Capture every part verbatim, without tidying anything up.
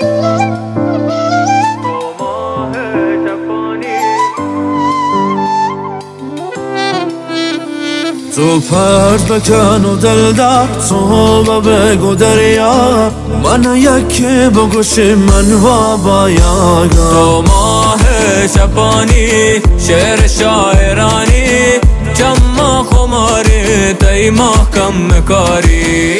تو پرد بکن و دل در تو بگو دریا من یکی بگوشی من و بایا تو ماه شبانی شعر شاعرانی جمع خماری تی محکم کاری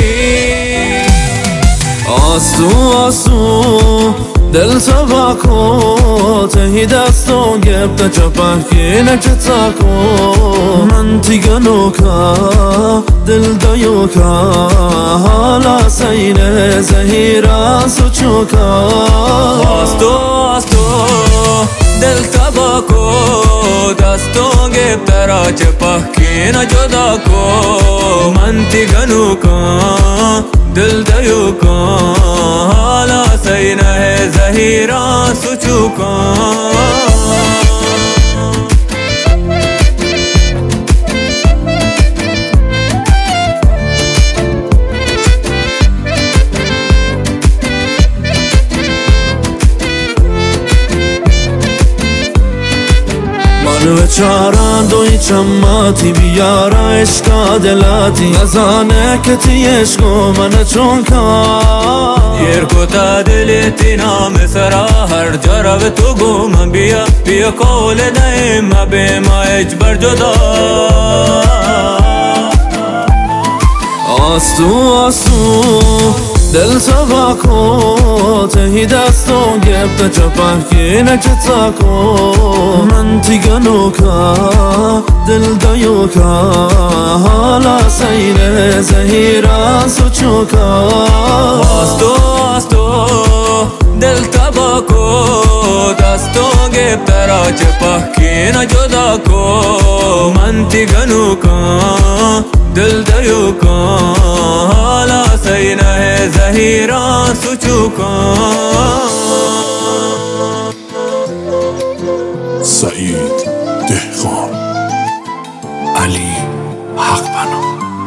آسو آسو دل تبا کو تهی دستو گفت چپکی نچتا کو من تیگنو کا دل دایو کا حالا سین زهیرا سوچو کا آستو آستو دل تبا کو دستو گفت را چپکی نجدا کو من تیگنو کا دل دایو کا حالا سین زهیرا سوچو کا من بچاران دوی چماتی بیارا عشقا دلاتی نزانه که تی عشقو من چون کار یرکو تا دلتی نام سرا هر جا رو تو گو من بیا بیا کول دایم به ما اجبر جدا آستو آستو دل تبا کو تهی دستو گفت چپکی نچتا کو من تیگنو کا دل دایو کا حالا سین زهیرا سوچو کا آستو آستو دل تبا کو دستو گفت را چپکی نجدا کو من تیگنو کا دل دایو کا حالا سین زهیرا سوچو کا سعید دهقان علی حق بنا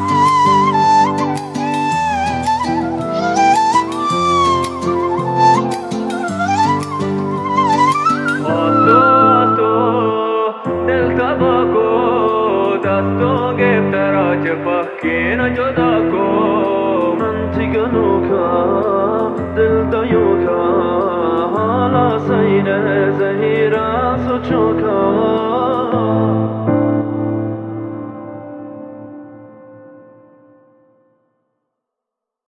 دل تبا کو دستو گفت را چپکی نجدا کو من تیگنو کا دل دایو کا حالا سین زهیرا سوچو کا